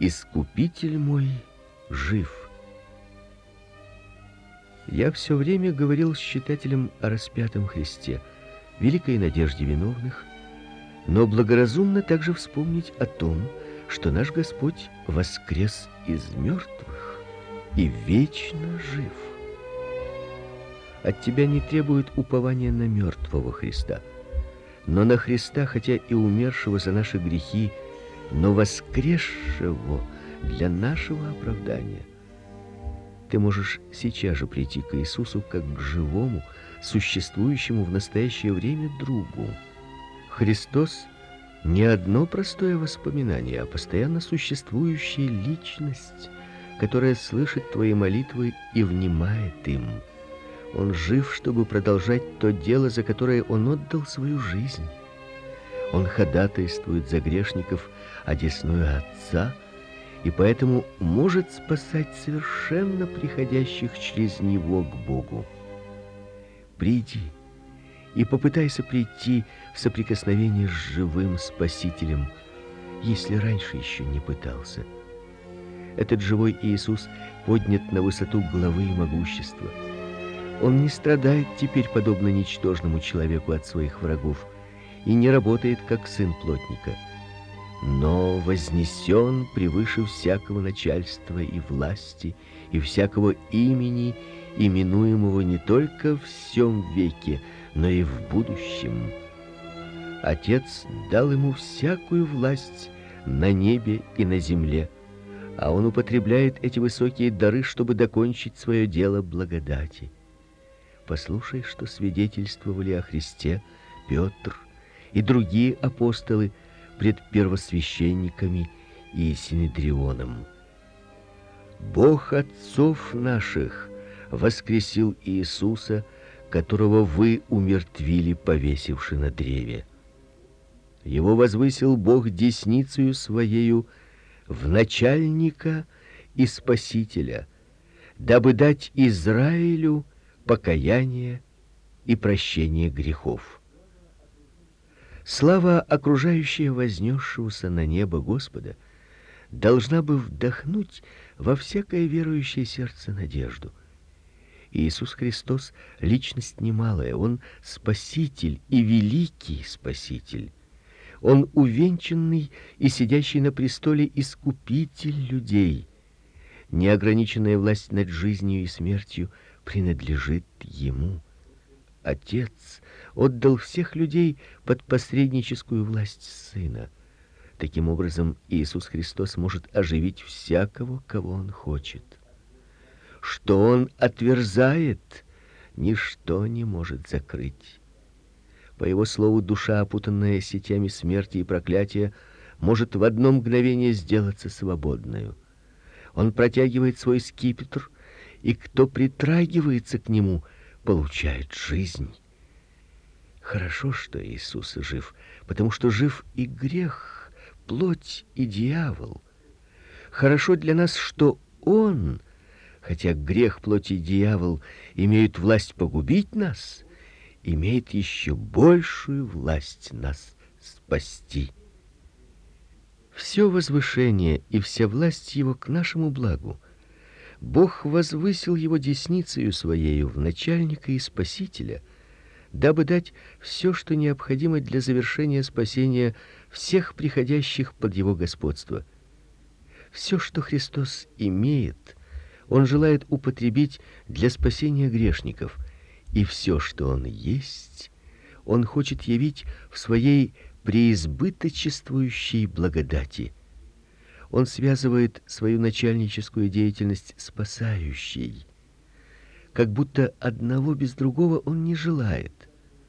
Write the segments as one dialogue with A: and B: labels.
A: Искупитель мой жив. Я все время говорил с читателем о распятом Христе, великой надежде виновных, но благоразумно также вспомнить о том, что наш Господь воскрес из мертвых и вечно жив. От тебя не требует упования на мертвого Христа, но на Христа, хотя и умершего за наши грехи, но воскресшего для нашего оправдания. Ты можешь сейчас же прийти к Иисусу как к живому, существующему в настоящее время другу. Христос не одно простое воспоминание, а постоянно существующая личность, которая слышит твои молитвы и внимает им. Он жив, чтобы продолжать то дело, за которое Он отдал свою жизнь. Он ходатайствует за грешников одесную Отца, и поэтому может спасать совершенно приходящих через Него к Богу. Приди и попытайся прийти в соприкосновение с живым Спасителем, если раньше еще не пытался. Этот живой Иисус поднят на высоту главы и могущества. Он не страдает теперь, подобно ничтожному человеку, от своих врагов, и не работает, как сын плотника, но вознесен превыше всякого начальства и власти, и всякого имени, именуемого не только в сем веке, но и в будущем. Отец дал ему всякую власть на небе и на земле, а он употребляет эти высокие дары, чтобы докончить свое дело благодати. Послушай, что свидетельствовали о Христе Петр и другие апостолы пред первосвященниками и синедрионом. Бог отцов наших воскресил Иисуса, которого вы умертвили, повесивши на древе. Его возвысил Бог десницею своею в начальника и спасителя, дабы дать Израилю покаяние и прощение грехов. Слава, окружающая вознесшегося на небо Господа, должна бы вдохнуть во всякое верующее сердце надежду. Иисус Христос — личность немалая, Он Спаситель и великий Спаситель. Он увенчанный и сидящий на престоле Искупитель людей. Неограниченная власть над жизнью и смертью принадлежит Ему. Отец отдал всех людей под посредническую власть Сына. Таким образом, Иисус Христос может оживить всякого, кого Он хочет. Что Он отверзает, ничто не может закрыть. По Его слову, душа, опутанная сетями смерти и проклятия, может в одно мгновение сделаться свободною. Он протягивает свой скипетр, и кто притрагивается к нему, получает жизнь. Хорошо, что Иисус жив, потому что жив и грех, плоть и дьявол. Хорошо для нас, что Он, хотя грех, плоть и дьявол имеют власть погубить нас, имеет еще большую власть нас спасти. Все возвышение и вся власть Его к нашему благу. Бог возвысил Его десницею Своею в начальника и спасителя, дабы дать все, что необходимо для завершения спасения всех приходящих под Его господство. Все, что Христос имеет, Он желает употребить для спасения грешников, и все, что Он есть, Он хочет явить в Своей преизбыточествующей благодати. Он связывает свою начальническую деятельность спасающей, как будто одного без другого Он не желает.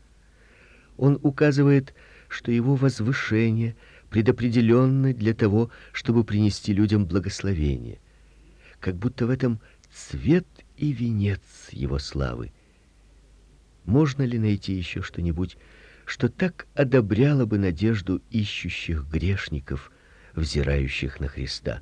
A: Он указывает, что Его возвышение предопределенно для того, чтобы принести людям благословение, как будто в этом цвет и венец Его славы. Можно ли найти еще что-нибудь, что так одобряло бы надежду ищущих грешников, взирающих на Христа?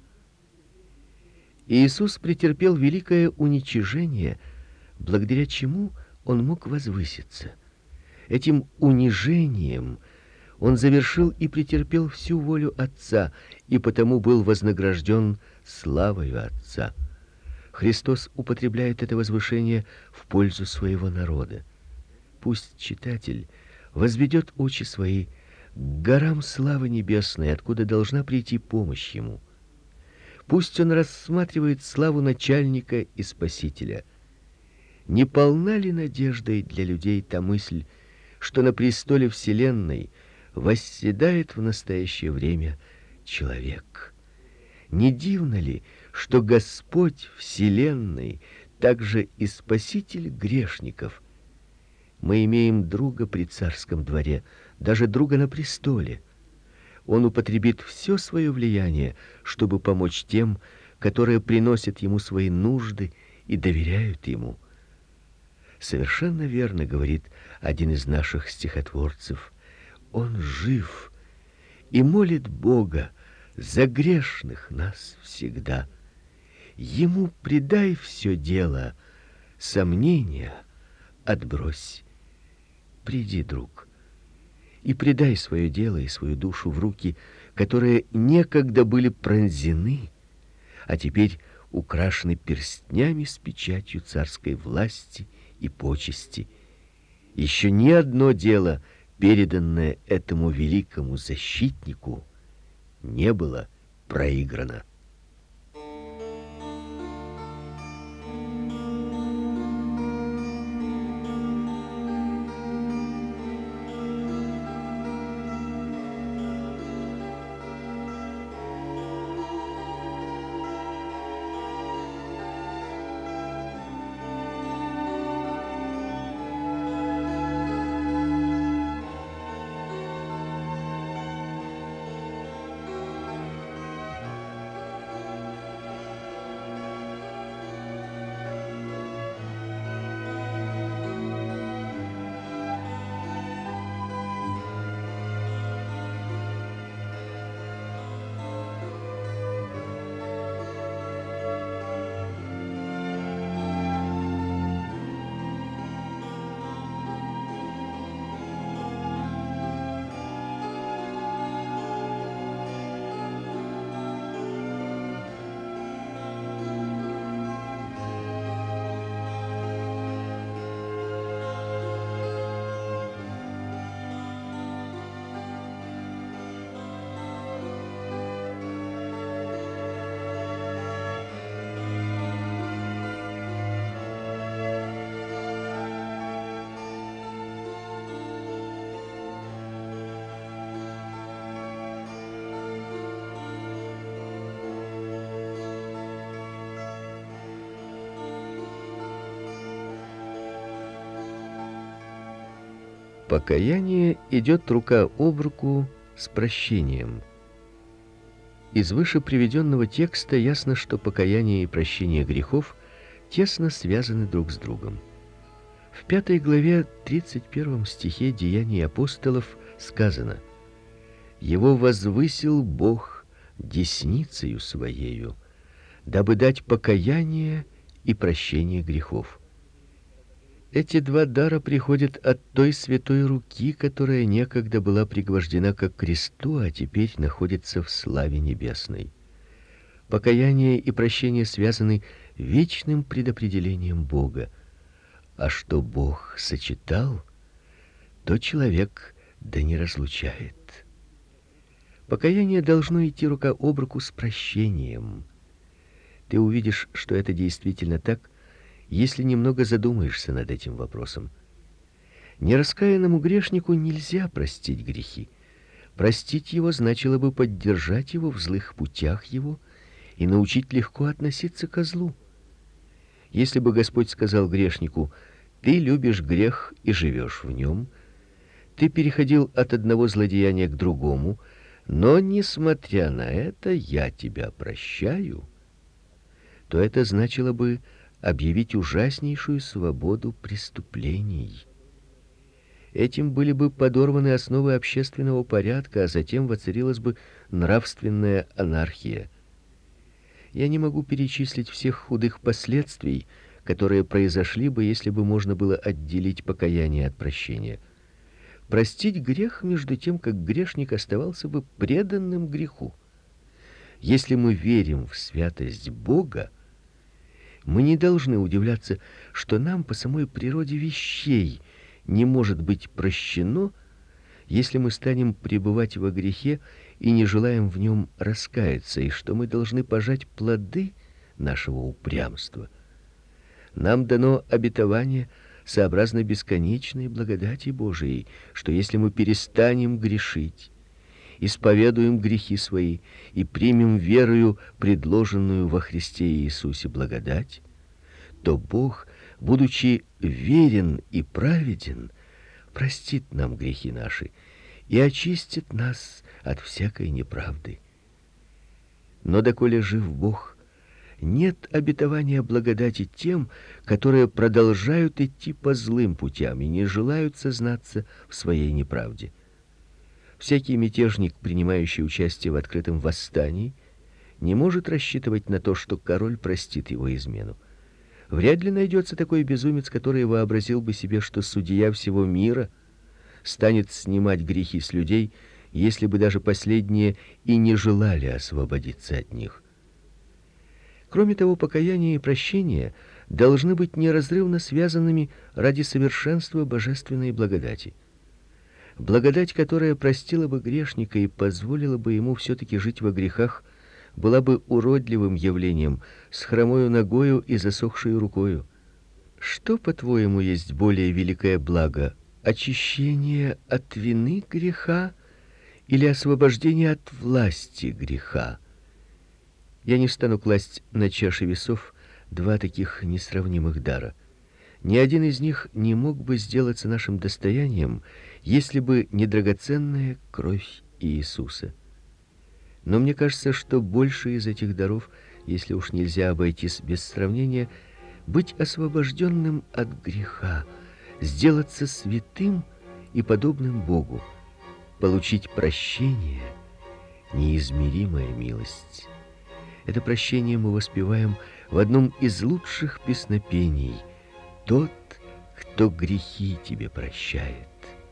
A: Иисус претерпел великое уничижение, благодаря чему Он мог возвыситься. Этим унижением Он завершил и претерпел всю волю Отца, и потому был вознагражден славою Отца. Христос употребляет это возвышение в пользу своего народа. Пусть читатель возведет очи свои к горам славы небесной, откуда должна прийти помощь ему. Пусть он рассматривает славу начальника и Спасителя. Не полна ли надеждой для людей та мысль, что на престоле вселенной восседает в настоящее время человек? Не дивно ли, что Господь вселенной также и Спаситель грешников? Мы имеем друга при царском дворе, даже друга на престоле. Он употребит все свое влияние, чтобы помочь тем, которые приносят ему свои нужды и доверяют ему. Совершенно верно говорит один из наших стихотворцев: он жив и молит Бога за грешных нас всегда. Ему предай все дело, сомнения отбрось. Приди, друг, и предай свое дело и свою душу в руки, которые некогда были пронзены, а теперь украшены перстнями с печатью царской власти и почести. Еще ни одно дело, переданное этому великому защитнику, не было проиграно. Покаяние идет рука об руку с прощением. Из выше приведенного текста ясно, что покаяние и прощение грехов тесно связаны друг с другом. В 5 главе 31 стихе Деяний апостолов сказано: «Его возвысил Бог десницею Своею, дабы дать покаяние и прощение грехов». Эти два дара приходят от той святой руки, которая некогда была пригвождена ко кресту, а теперь находится в славе небесной. Покаяние и прощение связаны вечным предопределением Бога. А что Бог сочетал, то человек да не разлучает. Покаяние должно идти рука об руку с прощением. Ты увидишь, что это действительно так, если немного задумаешься над этим вопросом. Нераскаянному грешнику нельзя простить грехи. Простить его значило бы поддержать его в злых путях его и научить легко относиться ко злу. Если бы Господь сказал грешнику: «Ты любишь грех и живешь в нем», ты переходил от одного злодеяния к другому, но, несмотря на это, я тебя прощаю, то это значило бы объявить ужаснейшую свободу преступлений. Этим были бы подорваны основы общественного порядка, а затем воцарилась бы нравственная анархия. Я не могу перечислить всех худых последствий, которые произошли бы, если бы можно было отделить покаяние от прощения. простить грех между тем, как грешник оставался бы преданным греху. Если мы верим в святость Бога, мы не должны удивляться, что нам по самой природе вещей не может быть прощено, если мы станем пребывать во грехе и не желаем в нем раскаяться, и что мы должны пожать плоды нашего упрямства. Нам дано обетование сообразно бесконечной благодати Божией, что если мы перестанем грешить, исповедуем грехи свои и примем верою предложенную во Христе Иисусе благодать, то Бог, будучи верен и праведен, простит нам грехи наши и очистит нас от всякой неправды. Но доколе жив Бог, нет обетования благодати тем, которые продолжают идти по злым путям и не желают сознаться в своей неправде. Всякий мятежник, принимающий участие в открытом восстании, не может рассчитывать на то, что король простит его измену. Вряд ли найдется такой безумец, который вообразил бы себе, что судья всего мира станет снимать грехи с людей, если бы даже последние и не желали освободиться от них. Кроме того, покаяние и прощение должны быть неразрывно связанными ради совершенства божественной благодати. Благодать, которая простила бы грешника и позволила бы ему все-таки жить во грехах, была бы уродливым явлением, с хромою ногою и засохшей рукою. Что, по-твоему, есть более великое благо? Очищение от вины греха или освобождение от власти греха? Я не стану класть на чаши весов два таких несравнимых дара. Ни один из них не мог бы сделаться нашим достоянием, если бы не драгоценная кровь Иисуса. Но мне кажется, что больше из этих даров, если уж нельзя обойтись без сравнения, быть освобожденным от греха, сделаться святым и подобным Богу, получить прощение — неизмеримая милость. Это прощение мы воспеваем в одном из лучших песнопений: «Тот, кто грехи тебе прощает».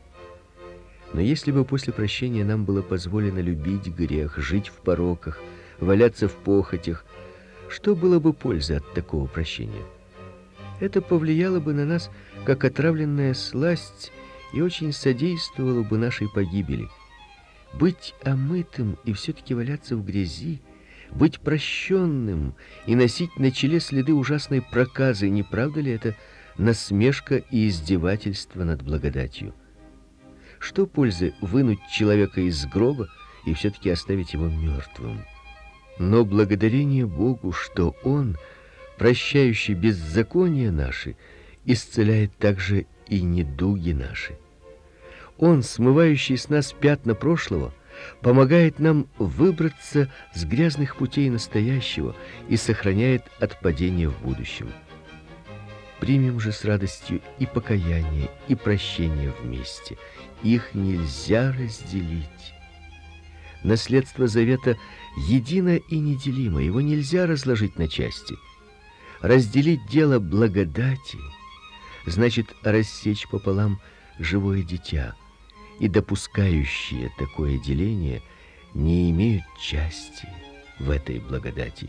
A: Но если бы после прощения нам было позволено любить грех, жить в пороках, валяться в похотях, что было бы пользы от такого прощения? Это повлияло бы на нас, как отравленная сласть, и очень содействовало бы нашей погибели. Быть омытым и все-таки валяться в грязи, быть прощенным и носить на челе следы ужасной проказы, не правда ли это насмешка и издевательство над благодатью? Что пользы вынуть человека из гроба и все-таки оставить его мертвым? Но благодарение Богу, что Он, прощающий беззакония наши, исцеляет также и недуги наши. Он, смывающий с нас пятна прошлого, помогает нам выбраться с грязных путей настоящего и сохраняет от падения в будущем. Примем же с радостью и покаяние, и прощение вместе. Их нельзя разделить. Наследство завета едино и неделимо, его нельзя разложить на части. Разделить дело благодати значит рассечь пополам живое дитя, и допускающие такое деление не имеют части в этой благодати.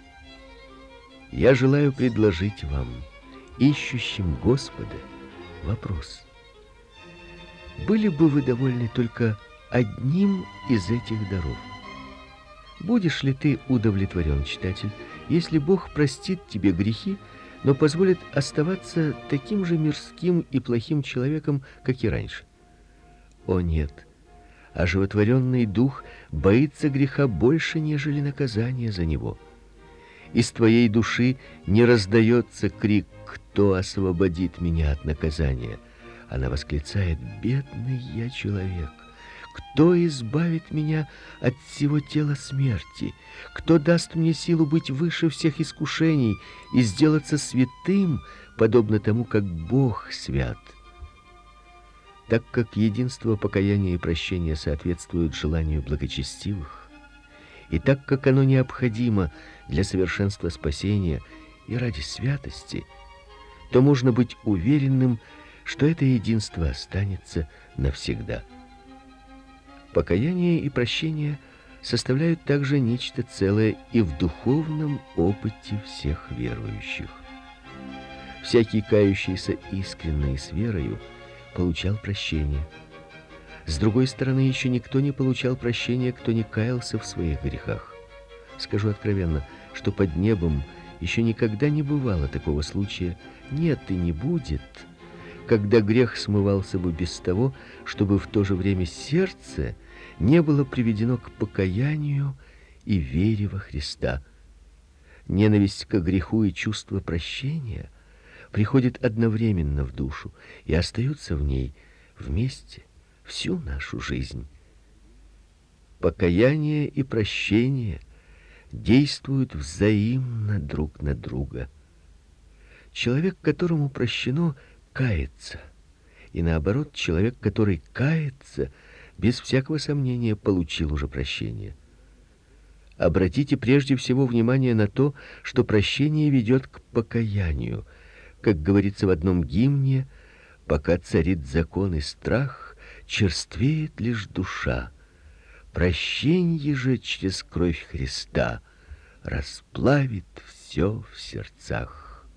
A: Я желаю предложить вам, ищущим Господа, вопрос: были бы вы довольны только одним из этих даров? Будешь ли ты удовлетворен, читатель, если Бог простит тебе грехи, но позволит оставаться таким же мирским и плохим человеком, как и раньше? О нет! Оживотворенный дух боится греха больше, нежели наказание за него. Из твоей души не раздается крик: «Кто освободит меня от наказания?» Она восклицает: «Бедный я человек! Кто избавит меня от всего тела смерти? Кто даст мне силу быть выше всех искушений и сделаться святым, подобно тому, как Бог свят?» Так как единство покаяния и прощения соответствует желанию благочестивых, и так как оно необходимо для совершенства спасения и ради святости, то можно быть уверенным, что это единство останется навсегда. Покаяние и прощение составляют также нечто целое и в духовном опыте всех верующих. Всякий кающийся искренне и с верою получал прощение. С другой стороны, еще никто не получал прощения, кто не каялся в своих грехах. Скажу откровенно, что под небом еще никогда не бывало такого случая, нет и не будет, когда грех смывался бы без того, чтобы в то же время сердце не было приведено к покаянию и вере во Христа. Ненависть к греху и чувство прощения приходят одновременно в душу и остаются в ней вместе всю нашу жизнь. Покаяние и прощение действуют взаимно друг на друга. Человек, которому прощено, кается, и наоборот, человек, который кается, без всякого сомнения получил уже прощение. Обратите прежде всего внимание на то, что прощение ведет к покаянию. Как говорится в одном гимне: «Пока царит закон и страх, черствеет лишь душа. Прощенье же через кровь Христа расплавит все в сердцах».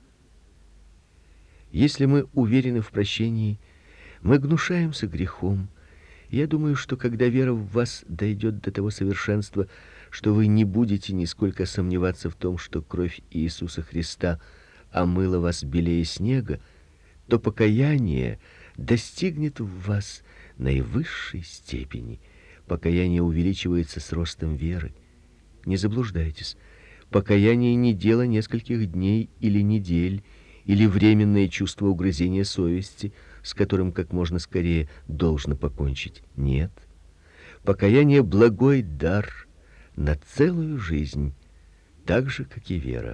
A: Если мы уверены в прощении, мы гнушаемся грехом. Я думаю, что когда вера в вас дойдет до того совершенства, что вы не будете нисколько сомневаться в том, что кровь Иисуса Христа омыла вас белее снега, то покаяние достигнет в вас наивысшей степени. Покаяние увеличивается с ростом веры. Не заблуждайтесь. Покаяние не дело нескольких дней или недель, или временное чувство угрызения совести, с которым как можно скорее должно покончить. Нет. Покаяние — благой дар на целую жизнь, так же, как и вера.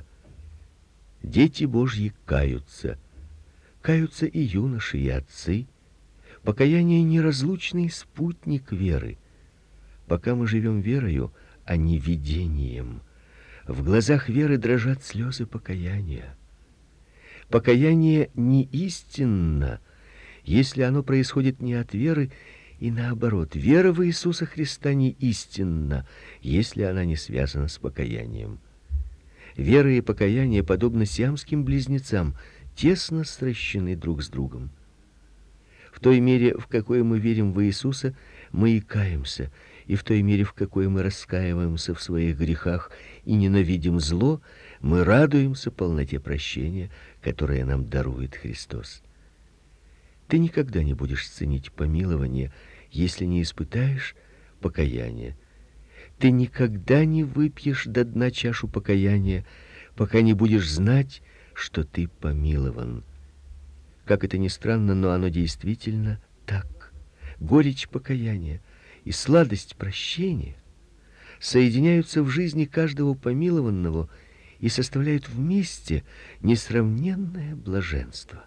A: Дети Божьи каются. Каются и юноши, и отцы. Покаяние — неразлучный спутник веры. Пока мы живем верою, а не видением, в глазах веры дрожат слезы покаяния. Покаяние не истинно, если оно происходит не от веры, и наоборот, вера в Иисуса Христа не истинна, если она не связана с покаянием. Вера и покаяние, подобно сиамским близнецам, тесно сращены друг с другом. В той мере, в какой мы верим в Иисуса, мы и каемся, и в той мере, в какой мы раскаиваемся в своих грехах и ненавидим зло, мы радуемся полноте прощения, которое нам дарует Христос. Ты никогда не будешь ценить помилование, если не испытаешь покаяния. Ты никогда не выпьешь до дна чашу покаяния, пока не будешь знать, что ты помилован. Как это ни странно, но оно действительно так. Горечь покаяния и сладость прощения соединяются в жизни каждого помилованного и составляют вместе несравненное блаженство.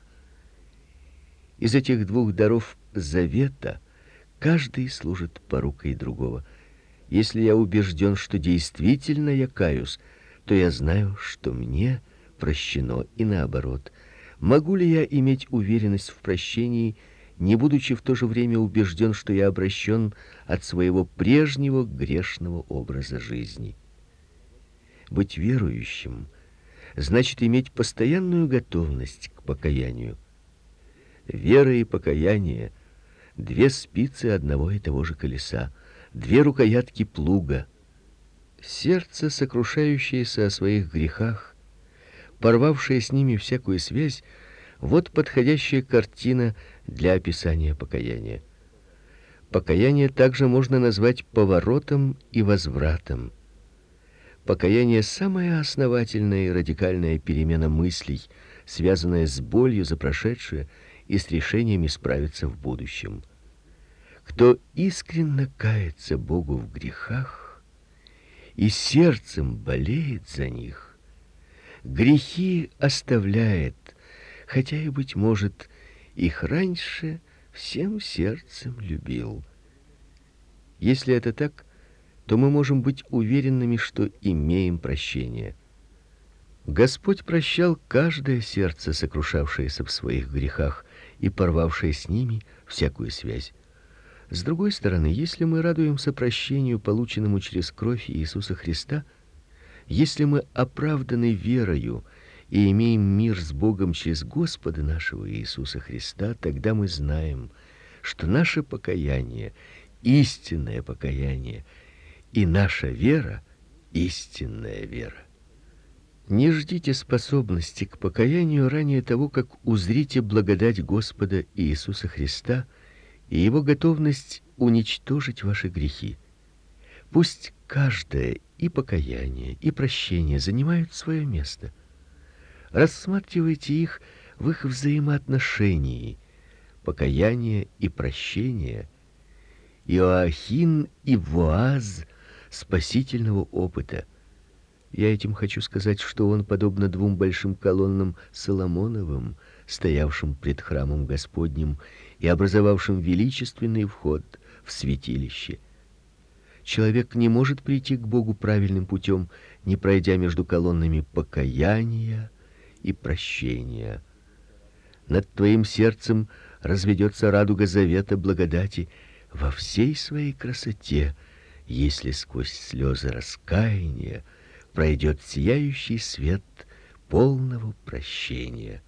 A: Из этих двух даров завета каждый служит порукой другого. Если я убежден, что действительно я каюсь, то я знаю, что мне прощено, и наоборот. Могу ли я иметь уверенность в прощении, не будучи в то же время убежден, что я обращен от своего прежнего грешного образа жизни? Быть верующим значит иметь постоянную готовность к покаянию. Вера и покаяние — две спицы одного и того же колеса, две рукоятки плуга. Сердце, сокрушающееся о своих грехах, порвавшее с ними всякую связь, вот подходящая картина для описания покаяния. Покаяние также можно назвать поворотом и возвратом. Покаяние — самая основательная и радикальная перемена мыслей, связанная с болью за прошедшее и с решением исправиться в будущем. Кто искренне кается Богу в грехах и сердцем болеет за них, грехи оставляет, хотя и, быть может, их раньше всем сердцем любил. Если это так, то мы можем быть уверенными, что имеем прощение. Господь прощал каждое сердце, сокрушавшееся в своих грехах, и порвавшее с ними всякую связь. С другой стороны, если мы радуемся прощению, полученному через кровь Иисуса Христа, если мы оправданы верою и имеем мир с Богом через Господа нашего Иисуса Христа, тогда мы знаем, что наше покаяние истинное покаяние, и наша вера истинная вера. Не ждите способности к покаянию ранее того, как узрите благодать Господа Иисуса Христа и его готовность уничтожить ваши грехи. Пусть каждое и покаяние, и прощение занимают свое место. Рассматривайте их в их взаимоотношении. Покаяние и прощение — Иоахин и Воаз спасительного опыта. Я этим хочу сказать, что он, подобно двум большим колоннам Соломоновым, стоявшим пред храмом Господним и образовавшим величественный вход в святилище. Человек не может прийти к Богу правильным путем, не пройдя между колоннами покаяния и прощения. Над твоим сердцем разведется радуга завета благодати во всей своей красоте, если сквозь слезы раскаяния пройдет сияющий свет полного прощения.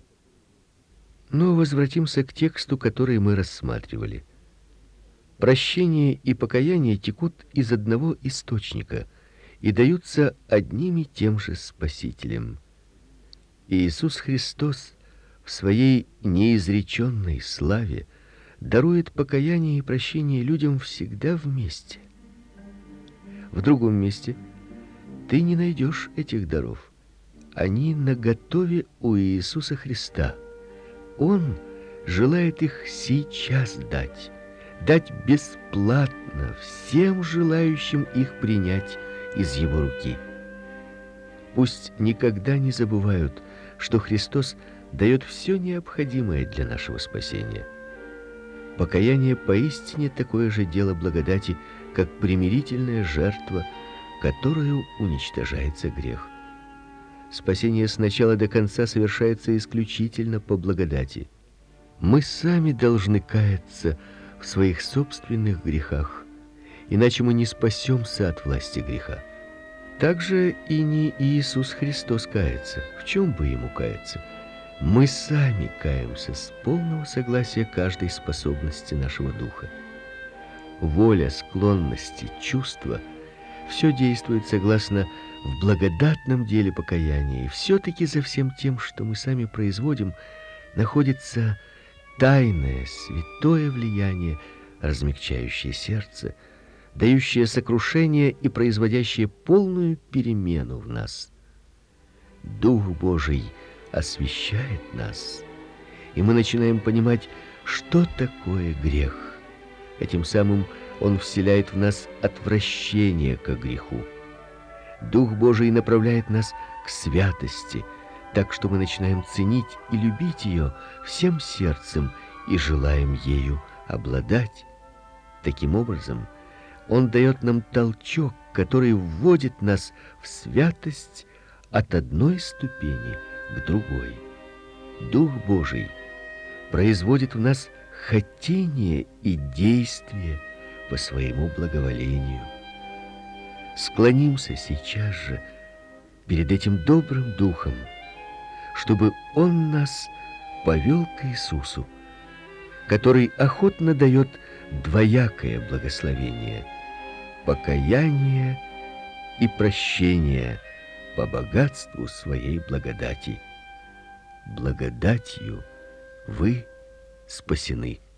A: Но возвратимся к тексту, который мы рассматривали. Прощение и покаяние текут из одного источника и даются одним и тем же Спасителем. Иисус Христос в своей неизреченной славе дарует покаяние и прощение людям всегда вместе. В другом месте ты не найдешь этих даров. Они наготове у Иисуса Христа. Он желает их сейчас дать бесплатно всем желающим их принять из его руки. Пусть никогда не забывают, что Христос дает все необходимое для нашего спасения. Покаяние поистине такое же дело благодати, как примирительная жертва, которую уничтожается грех. Спасение с начала до конца совершается исключительно по благодати. Мы сами должны каяться в своих собственных грехах, иначе мы не спасемся от власти греха. Также и не Иисус Христос кается. В чем бы ему каяться? Мы сами каемся с полного согласия каждой способности нашего духа. Воля, склонности, чувства — все действует согласно в благодатном деле покаяния, и все-таки за всем тем, что мы сами производим, находится тайное, святое влияние, размягчающее сердце, дающее сокрушение и производящее полную перемену в нас. Дух Божий освящает нас, и мы начинаем понимать, что такое грех. Этим самым Он вселяет в нас отвращение к греху. Дух Божий направляет нас к святости, так что мы начинаем ценить и любить ее всем сердцем и желаем ею обладать. Таким образом, Он дает нам толчок, который вводит нас в святость от одной ступени к другой. Дух Божий производит в нас хотение и действие по своему благоволению. Склонимся сейчас же перед этим добрым Духом, чтобы Он нас повел к Иисусу, который охотно дает двоякое благословение — покаяние и прощение по богатству своей благодати. Благодатью вы спасены.